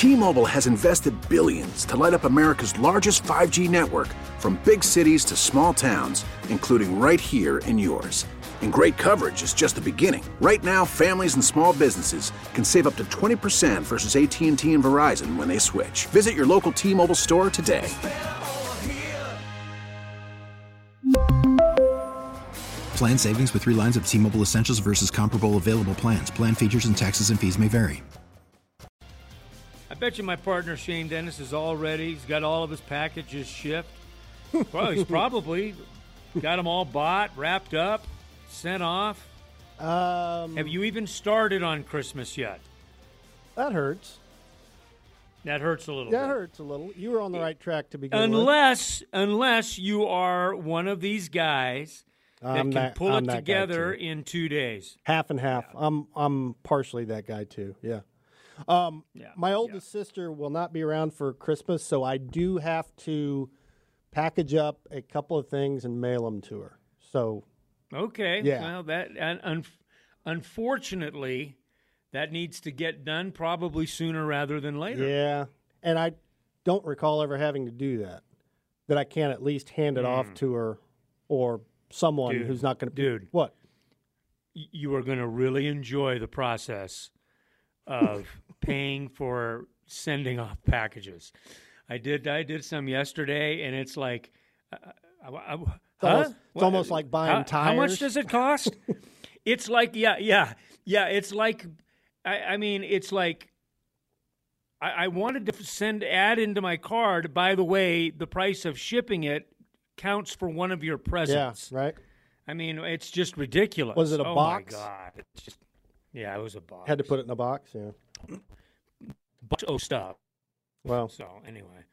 T-Mobile has invested billions to light up America's largest 5G network, from big cities to small towns, including right here in yours. And great coverage is just the beginning. Right now, families and small businesses can save up to 20% versus AT&T and Verizon when they switch. Visit your local T-Mobile store today. Plan savings with 3 lines of T-Mobile Essentials versus comparable available plans. Plan features and taxes and fees may vary. I bet you my partner Shane Dennis is all ready. He's got all of his packages shipped. Well, he's probably got them all bought, wrapped up, sent off. Have you even started on Christmas yet? That hurts. That hurts a little bit. That hurts a little. You were on the right track to begin with. Unless you are one of these guys that can pull it together in 2 days. Half and half. Yeah. I'm partially that guy too. Yeah. My oldest sister will not be around for Christmas, so I do have to package up a couple of things and mail them to her. So, okay. Yeah. Well, unfortunately, that needs to get done probably sooner rather than later. Yeah, and I don't recall ever having to do that. That I can't at least hand it off to her or someone who's not going to. Dude, what? You are going to really enjoy the process of paying for sending off packages. I did some yesterday, and it's like, it's almost like buying tires. How much does it cost? It's like, yeah. It's like, it's like, I wanted to add into my card, by the way, the price of shipping it counts for one of your presents. Yeah, right. I mean, it's just ridiculous. Was it a box? Oh, my God. It's just, yeah, it was a box. Had to put it in a box, yeah. Bunch of stuff. Well. So, anyway.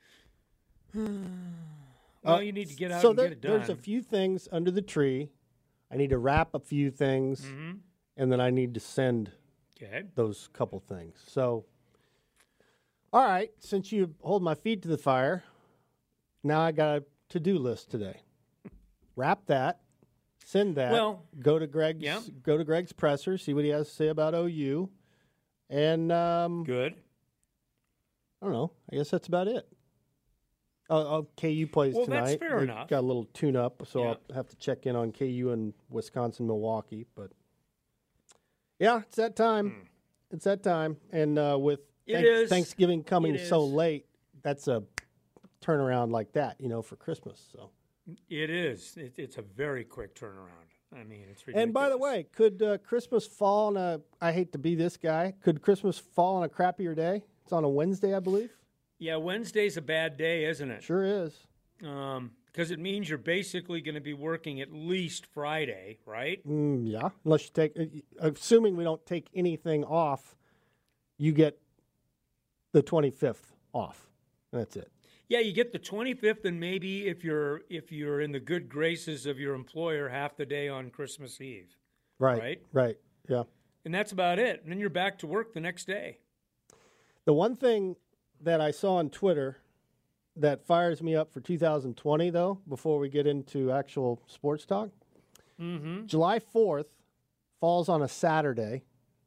Well, you need to get out and get it done. There's a few things under the tree. I need to wrap a few things, and then I need to send those couple things. So, all right, since you hold my feet to the fire, now I got a to-do list today. Wrap that. Send that. Well, go to Greg's presser, see what he has to say about OU, and good. I don't know. I guess that's about it. KU plays tonight. Well, that's fair enough. Got a little tune-up, so I'll have to check in on KU and Wisconsin, Milwaukee. But yeah, it's that time. It's that time, and with Thanksgiving coming so late, that's a turnaround like that, for Christmas. So. It is. It's a very quick turnaround. I mean, it's ridiculous. And by the way, could Christmas fall on I hate to be this guy, could Christmas fall on a crappier day? It's on a Wednesday, I believe. Yeah, Wednesday's a bad day, isn't it? Sure is. Because it means you're basically going to be working at least Friday, right? Yeah, unless you assuming we don't take anything off, you get the 25th off. That's it. Yeah, you get the 25th, and maybe if you're in the good graces of your employer, half the day on Christmas Eve. Right. Yeah. And that's about it. And then you're back to work the next day. The one thing that I saw on Twitter that fires me up for 2020, though, before we get into actual sports talk, July 4th falls on a Saturday.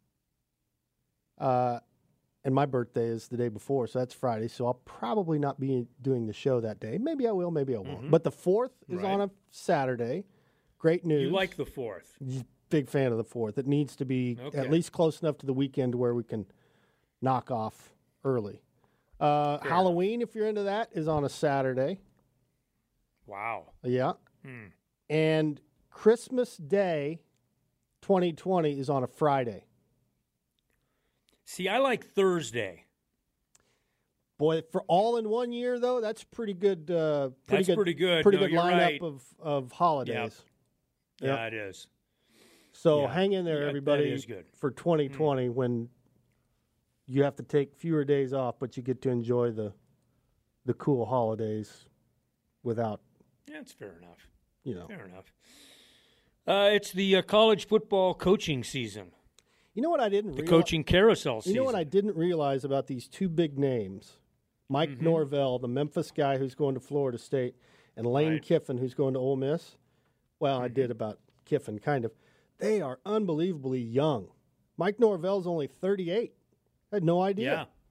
And my birthday is the day before, so that's Friday. So I'll probably not be doing the show that day. Maybe I will, maybe I won't. But the 4th is on a Saturday. Great news. You like the 4th. Big fan of the 4th. It needs to be at least close enough to the weekend where we can knock off early. Halloween, if you're into that, is on a Saturday. Wow. Yeah. And Christmas Day 2020 is on a Friday. See, I like Thursday. Boy, for all in 1 year, though, that's pretty good. Pretty good lineup of holidays. Yep. Yeah, it is. So hang in there, everybody, that is good. For 2020 when you have to take fewer days off, but you get to enjoy the cool holidays without. Yeah, it's fair enough. Fair enough. It's the college football coaching season. You know what I didn't realize? The coaching carousel season. You know what I didn't realize about these two big names? Mike Norvell, the Memphis guy who's going to Florida State, and Lane Kiffin, who's going to Ole Miss. Well, I did about Kiffin, kind of. They are unbelievably young. Mike Norvell's only 38. I had no idea.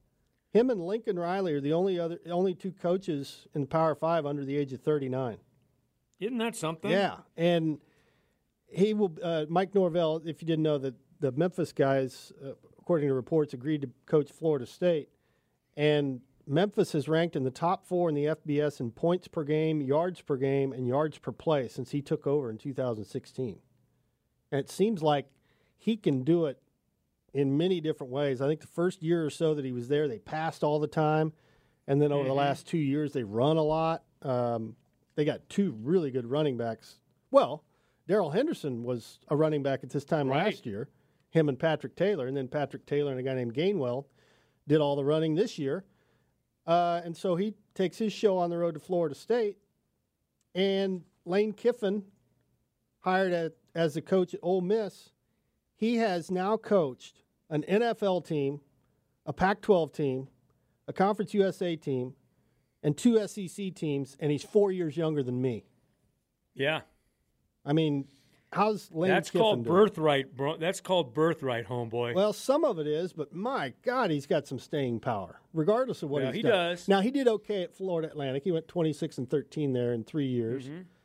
Him and Lincoln Riley are the only two coaches in the Power 5 under the age of 39. Isn't that something? Yeah, and he will. Mike Norvell, if you didn't know, that the Memphis guys, according to reports, agreed to coach Florida State, and Memphis is ranked in the top 4 in the FBS in points per game, yards per game, and yards per play since he took over in 2016. And it seems like he can do it in many different ways. I think the first year or so that he was there, they passed all the time. And then over the last 2 years, they run a lot. They got 2 really good running backs. Well, Darrell Henderson was a running back at this time last year, him and Patrick Taylor. And then Patrick Taylor and a guy named Gainwell did all the running this year. And so he takes his show on the road to Florida State. And Lane Kiffin, hired as the coach at Ole Miss, he has now coached an NFL team, a Pac-12 team, a Conference USA team, and 2 SEC teams, and he's 4 years younger than me. Yeah. I mean, how's Lane That's Kiffin called doing? birthright, bro. That's called birthright, homeboy. Well, some of it is, but my God, he's got some staying power, regardless of what he's he done. does. Now, he did okay at Florida Atlantic. He went 26-13 there in 3 years.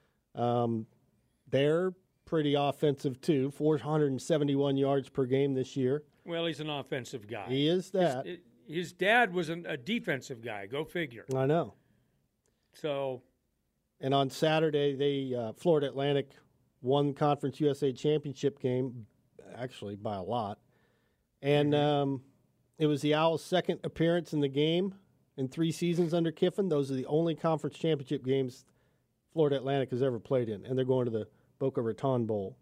They're pretty offensive, too, 471 yards per game this year. Well, he's an offensive guy. He is that. His dad was a defensive guy. Go figure. I know. So, and on Saturday, they Florida Atlantic won Conference USA championship game, actually by a lot. And it was the Owls' second appearance in the game in 3 seasons under Kiffin. Those are the only conference championship games Florida Atlantic has ever played in, and they're going to the Boca Raton Bowl.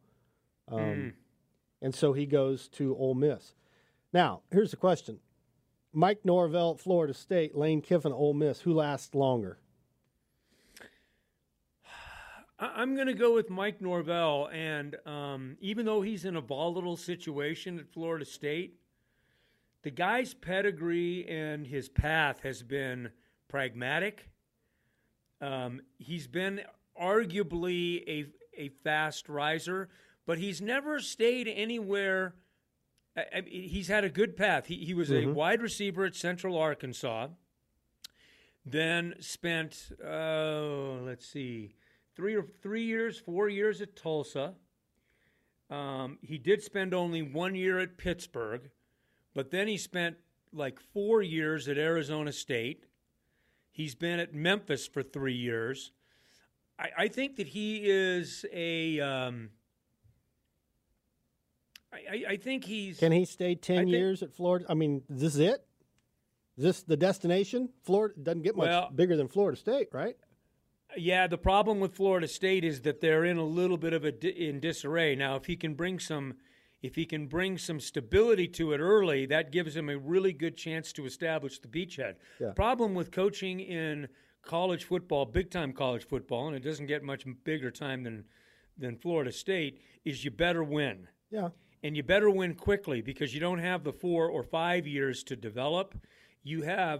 And so he goes to Ole Miss. Now, here's the question. Mike Norvell at Florida State, Lane Kiffin at Ole Miss, who lasts longer? I'm going to go with Mike Norvell, and even though he's in a volatile situation at Florida State, the guy's pedigree and his path has been pragmatic. He's been arguably a fast riser, but he's never stayed anywhere. He's had a good path. He was a wide receiver at Central Arkansas, then spent, 4 years at Tulsa. He did spend only 1 year at Pittsburgh, but then he spent like 4 years at Arizona State. He's been at Memphis for 3 years. I think that he is I think he's... Can he stay 10 years at Florida? I mean, is this it? Is this the destination? Florida doesn't get much bigger than Florida State, right? Yeah, the problem with Florida State is that they're in a little bit of in disarray. Now, if he can bring some stability to it early, that gives him a really good chance to establish the beachhead. Yeah. The problem with coaching in college football, big-time college football, and it doesn't get much bigger time than Florida State, is you better win. Yeah. And you better win quickly because you don't have the 4 or 5 years to develop. You have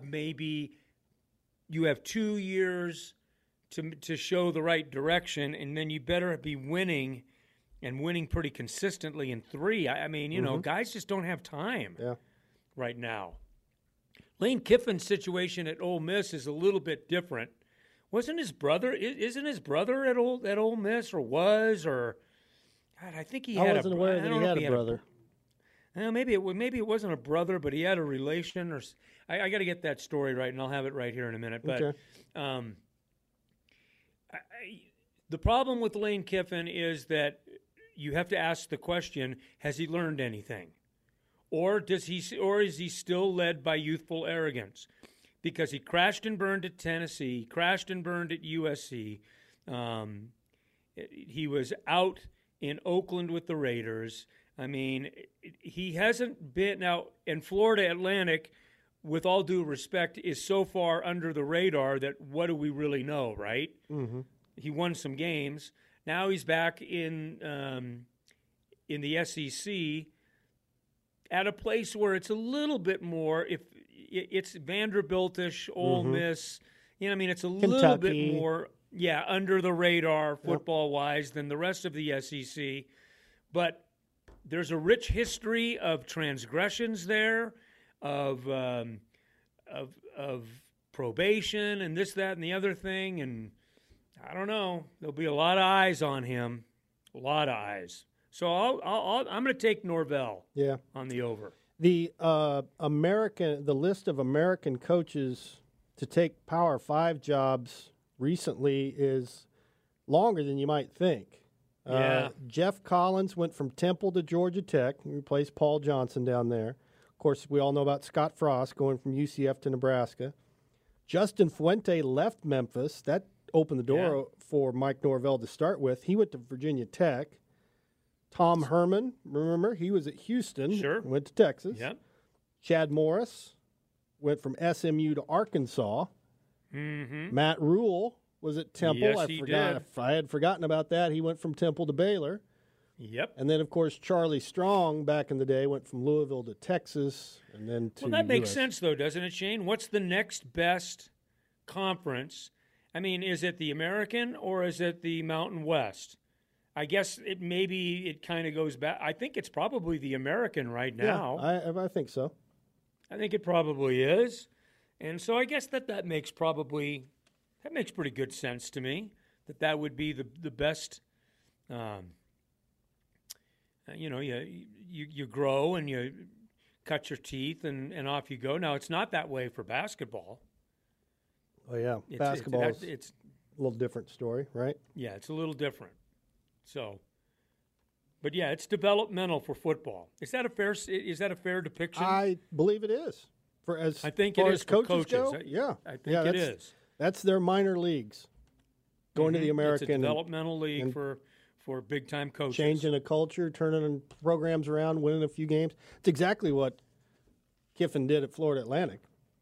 2 years to show the right direction, and then you better be winning and winning pretty consistently in 3. I mean, you know, guys just don't have time right now. Lane Kiffin's situation at Ole Miss is a little bit different. Isn't his brother at Ole Miss, or was, or God, I think he had. I wasn't aware that he had a brother. Maybe it wasn't a brother, but he had a relation. Or I got to get that story right, and I'll have it right here in a minute. But okay. The problem with Lane Kiffin is that you have to ask the question: has he learned anything, or is he still led by youthful arrogance? Because he crashed and burned at Tennessee, he crashed and burned at USC. He was out in Oakland with the Raiders. I mean, he hasn't been now. And Florida Atlantic, with all due respect, is so far under the radar that what do we really know, right? Mm-hmm. He won some games. Now he's back in the SEC at a place where it's a little bit more. If it's Vanderbiltish, Ole Miss, you know, I mean, it's a little bit more, under the radar football-wise than the rest of the SEC. But there's a rich history of transgressions there, of of probation and this, that, and the other thing, and I don't know. There'll be a lot of eyes on him, a lot of eyes. So I'm going to take Norvell. Yeah. On the over. The list of American coaches to take Power 5 jobs recently is longer than you might think. Yeah. Jeff Collins went from Temple to Georgia Tech. He replaced Paul Johnson down there. Of course, we all know about Scott Frost going from UCF to Nebraska. Justin Fuente left Memphis. That opened the door for Mike Norvell to start with. He went to Virginia Tech. Tom Herman, remember, he was at Houston. Sure. Went to Texas. Yep. Chad Morris went from SMU to Arkansas. Mm-hmm. Matt Rule was at Temple. Yes, he did. I had forgotten about that. He went from Temple to Baylor. Yep. And then, of course, Charlie Strong back in the day went from Louisville to Texas and then to Well, that makes US. sense, though, doesn't it, Shane? What's the next best conference? I mean, is it the American or is it the Mountain West? I guess it kind of goes back. I think it's probably the American right now. Yeah, I think so. I think it probably is. And so I guess that makes pretty good sense to me, that would be the best. You grow and you cut your teeth and off you go. Now, it's not that way for basketball. Oh, yeah. Basketball is a little different story, right? Yeah, it's a little different. So, but yeah, it's developmental for football. Is that a fair depiction? I believe it is. I think far it as is for coaches coaches. go, yeah. I think it is. That's their minor leagues. Going to the American. It's a developmental league for big-time coaches. Changing a culture, turning programs around, winning a few games. It's exactly what Kiffin did at Florida Atlantic.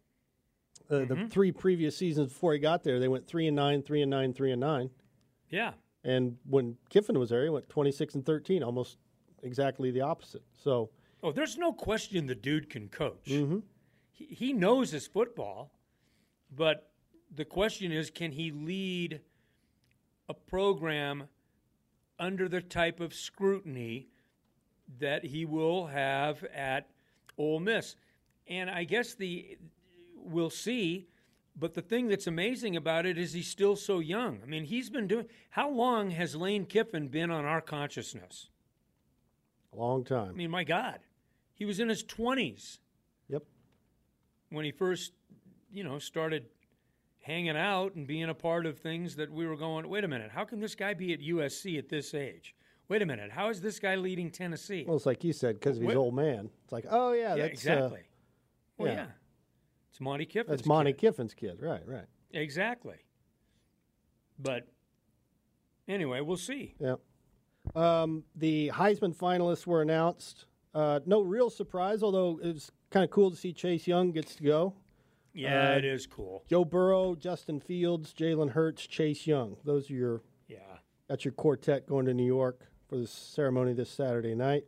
The 3 previous seasons before he got there, they went 3-9, 3-9, 3-9. Yeah. And when Kiffin was there, he went 26-13, almost exactly the opposite. So, there's no question the dude can coach. Mm-hmm. He knows his football, but the question is, can he lead a program under the type of scrutiny that he will have at Ole Miss? And I guess we'll see. But the thing that's amazing about it is he's still so young. I mean, how long has Lane Kiffin been on our consciousness? A long time. I mean, my God. He was in his 20s. Yep. When he first, started hanging out and being a part of things that we were going, wait a minute, how can this guy be at USC at this age? Wait a minute, how is this guy leading Tennessee? Well, it's like you said, because of his old man. It's like, oh, yeah, that's exactly. Yeah. It's Monty Kiffin's That's Monty Kiffin's kid. Right. Exactly. But anyway, we'll see. Yeah. The Heisman finalists were announced. No real surprise, although it was kind of cool to see Chase Young gets to go. Yeah, it is cool. Joe Burrow, Justin Fields, Jalen Hurts, Chase Young. That's your quartet going to New York for the ceremony this Saturday night.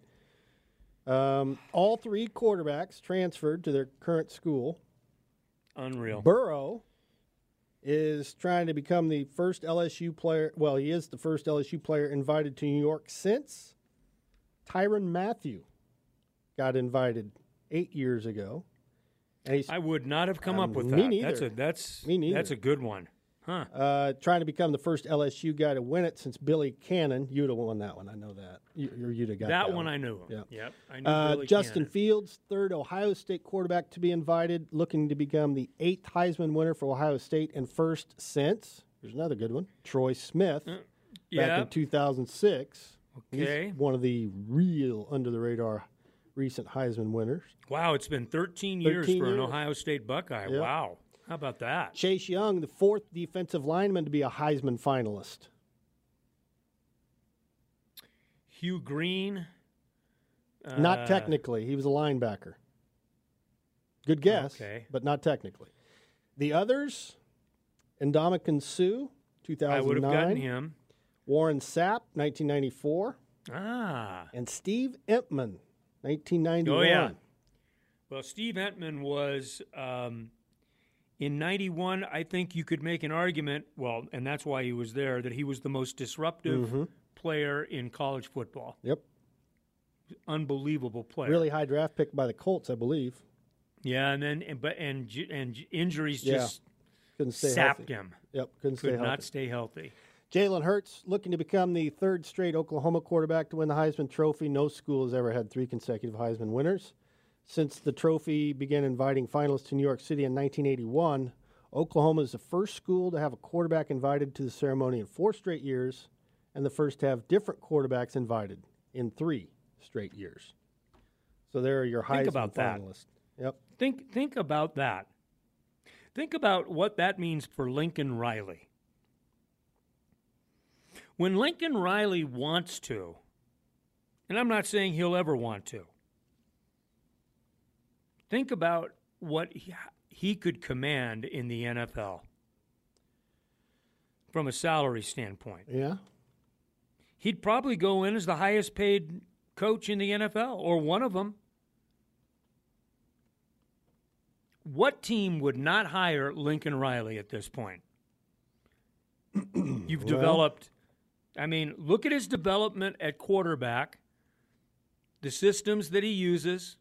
All 3 quarterbacks transferred to their current school. Unreal. Burrow is trying to become the first LSU player. Well, he is the first LSU player invited to New York since Tyrann Mathieu got invited 8 years ago. And I would not have come up with that. Me neither. Me neither. That's a good one. Huh. Trying to become the first LSU guy to win it since Billy Cannon. You'd have won that one. I know that. You'd have got that one. I knew. Yeah. Yep. I knew Billy Justin Cannon. Fields, third Ohio State quarterback to be invited, looking to become the 8th Heisman winner for Ohio State and first since. There's another good one. Troy Smith, back in 2006. Okay. He's one of the real under-the-radar recent Heisman winners. Wow, it's been 13 years for an Ohio State Buckeye. Yep. Wow. How about that? Chase Young, the 4th defensive lineman to be a Heisman finalist. Hugh Green. Not technically. He was a linebacker. Good guess, but not technically. The others, Ndamukong Suh, 2009. I would have gotten him. Warren Sapp, 1994. And Steve Entman, 1991. Oh, yeah. Well, Steve Entman was, in 91, I think you could make an argument, well, and that's why he was there, that he was the most disruptive player in college football. Yep. Unbelievable player. Really high draft pick by the Colts, I believe. Yeah, and injuries just couldn't stay sapped healthy. him. Yep, could not stay healthy. Jalen Hurts looking to become the third straight Oklahoma quarterback to win the Heisman Trophy. No school has ever had 3 consecutive Heisman winners. Since the trophy began inviting finalists to New York City in 1981, Oklahoma is the first school to have a quarterback invited to the ceremony in 4 straight years, and the first to have different quarterbacks invited in 3 straight years. So there are your Heisman finalists. Yep. Think about that. Think about what that means for Lincoln Riley. When Lincoln Riley wants to, and I'm not saying he'll ever want to, think about what he could command in the NFL from a salary standpoint. Yeah. He'd probably go in as the highest paid coach in the NFL, or one of them. What team would not hire Lincoln Riley at this point? You've developed, look at his development at quarterback, the systems that he uses.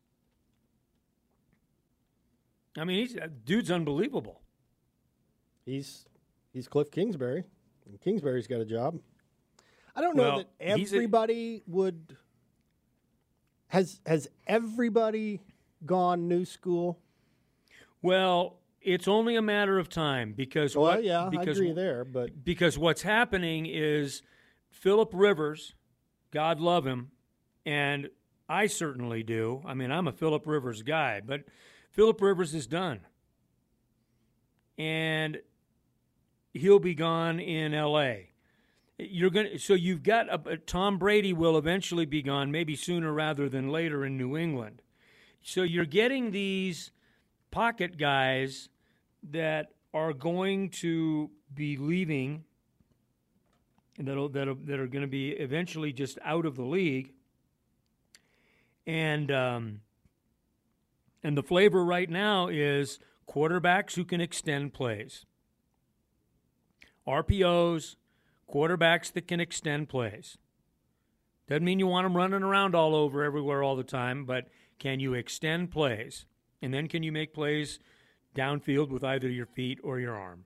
Dude's unbelievable. He's Cliff Kingsbury, and Kingsbury's got a job. I don't know that everybody would. Has everybody gone new school? Well, it's only a matter of time because I agree there, but because what's happening is Phillip Rivers, God love him, and I certainly do. I'm a Phillip Rivers guy, but Phillip Rivers is done. And he'll be gone in L.A. So you've got Tom Brady will eventually be gone, maybe sooner rather than later in New England. So you're getting these pocket guys that are going to be leaving, and that are going to be eventually just out of the league. And the flavor right now is quarterbacks who can extend plays. RPOs, quarterbacks that can extend plays. Doesn't mean you want them running around all over everywhere all the time, but can you extend plays? And then can you make plays downfield with either your feet or your arm?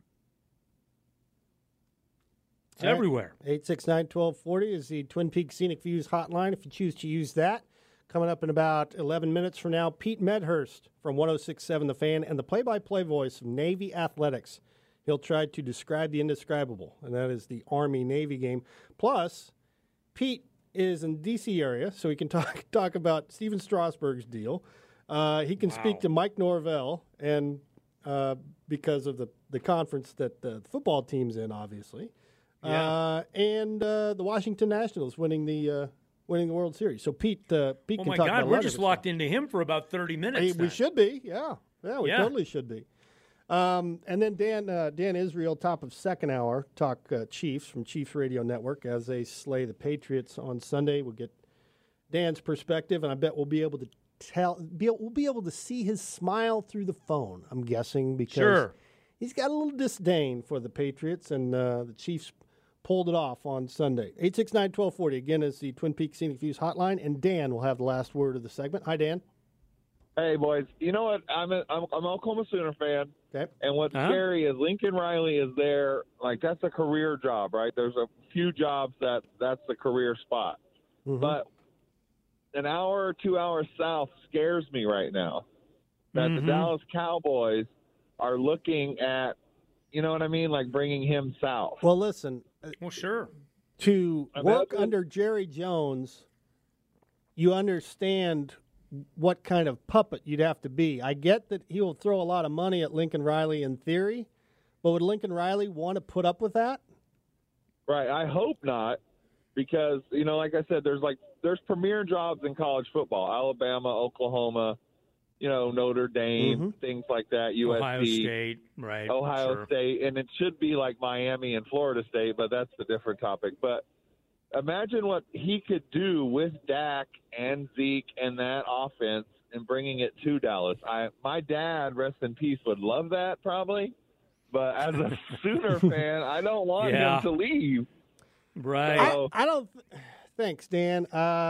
It's everywhere. 869-1240 is the Twin Peaks Scenic Views hotline if you choose to use that. Coming up in about 11 minutes from now, Pete Medhurst from 106.7 The Fan and the play-by-play voice of Navy Athletics. He'll try to describe the indescribable, and that is the Army-Navy game. Plus, Pete is in the D.C. area, so he can talk about Steven Strasburg's deal. He can speak to Mike Norvell, and because of the conference that the football team's in, obviously. Yeah. And the Washington Nationals winning the World Series. So Pete can talk about. Oh my God, we're just locked into him for about 30 minutes. We should be, yeah, we totally should be. And then Dan Israel, top of second hour, talk Chiefs from Chiefs Radio Network as they slay the Patriots on Sunday. We'll get Dan's perspective, and I bet we'll be able to we'll be able to see his smile through the phone. I'm guessing because he's got a little disdain for the Patriots, and the Chiefs pulled it off on Sunday. 869-1240 again is the Twin Peaks Scenic Views hotline, and Dan will have the last word of the segment. Hi, Dan. Hey, boys. You know what? I'm an Oklahoma Sooner fan. Okay. And what's scary is Lincoln Riley is there. Like, that's a career job, right? There's a few jobs that's the career spot. Mm-hmm. But an hour or 2 hours south scares me right now. That the Dallas Cowboys are looking at, you know what I mean, like bringing him south. Well, listen. Well, sure. To work under Jerry Jones, you understand what kind of puppet you'd have to be. I get that he will throw a lot of money at Lincoln Riley in theory, but would Lincoln Riley want to put up with that? Right. I hope not, because, you know, like I said, there's premier jobs in college football, Alabama, Oklahoma, you know, Notre Dame, things like that, USC. Ohio State, right. Ohio State, and it should be like Miami and Florida State, but that's a different topic. But imagine what he could do with Dak and Zeke and that offense and bringing it to Dallas. My dad, rest in peace, would love that probably, but as a Sooner fan, I don't want him to leave. Right. So, I don't. Thanks, Dan.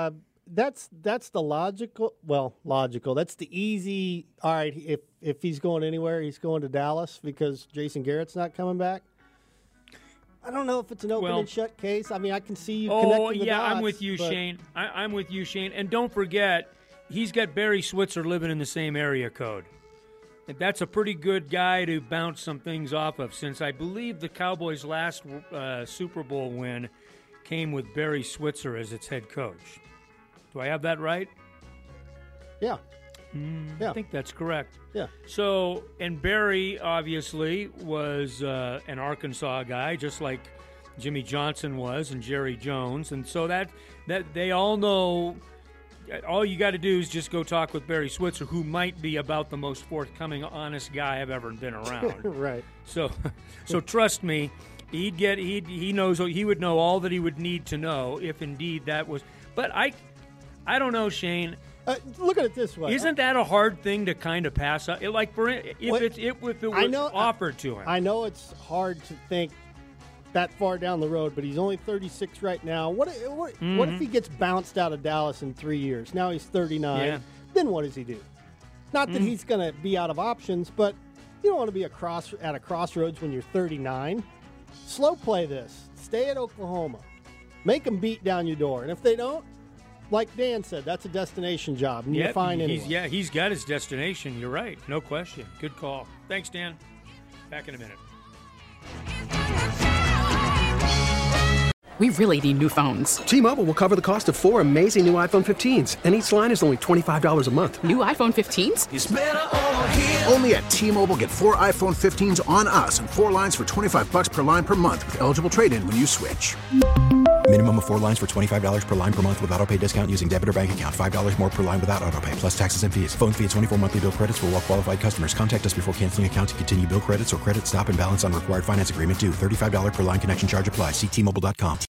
that's the logical. That's the easy. All right, if he's going anywhere, he's going to Dallas because Jason Garrett's not coming back. I don't know if it's an open and shut case. I mean, I can see you connecting the dots. I'm with you, Shane. I'm with you, Shane. And don't forget, he's got Barry Switzer living in the same area code. And that's a pretty good guy to bounce some things off of, since I believe the Cowboys' last Super Bowl win came with Barry Switzer as its head coach. Do I have that right? Yeah. I think that's correct. Yeah. So, and Barry obviously was an Arkansas guy, just like Jimmy Johnson was and Jerry Jones. And so that they all know, all you got to do is just go talk with Barry Switzer, who might be about the most forthcoming, honest guy I've ever been around. Right. So trust me, he knows, he would know all that he would need to know if indeed that was. But I don't know, Shane. Look at it this way. Isn't that a hard thing to kind of pass up? If it was offered to him. I know it's hard to think that far down the road, but he's only 36 right now. What if he gets bounced out of Dallas in 3 years? Now he's 39. Yeah. Then what does he do? Not that he's going to be out of options, but you don't want to be at a crossroads when you're 39. Slow play this. Stay at Oklahoma. Make them beat down your door. And if they don't, like Dan said, that's a destination job, and you're fine anyway. He's got his destination. You're right. No question. Good call. Thanks, Dan. Back in a minute. We really need new phones. T-Mobile will cover the cost of 4 amazing new iPhone 15s, and each line is only $25 a month. New iPhone 15s? It's better over here. Only at T-Mobile, get 4 iPhone 15s on us and 4 lines for $25 per line per month with eligible trade-in when you switch. Minimum of 4 lines for $25 per line per month with autopay discount using debit or bank account. $5 more per line without autopay, plus taxes and fees. Phone fee at 24 monthly bill credits for well-qualified customers. Contact us before canceling account to continue bill credits or credit stop and balance on required finance agreement due. $35 per line connection charge applies. See T-Mobile.com.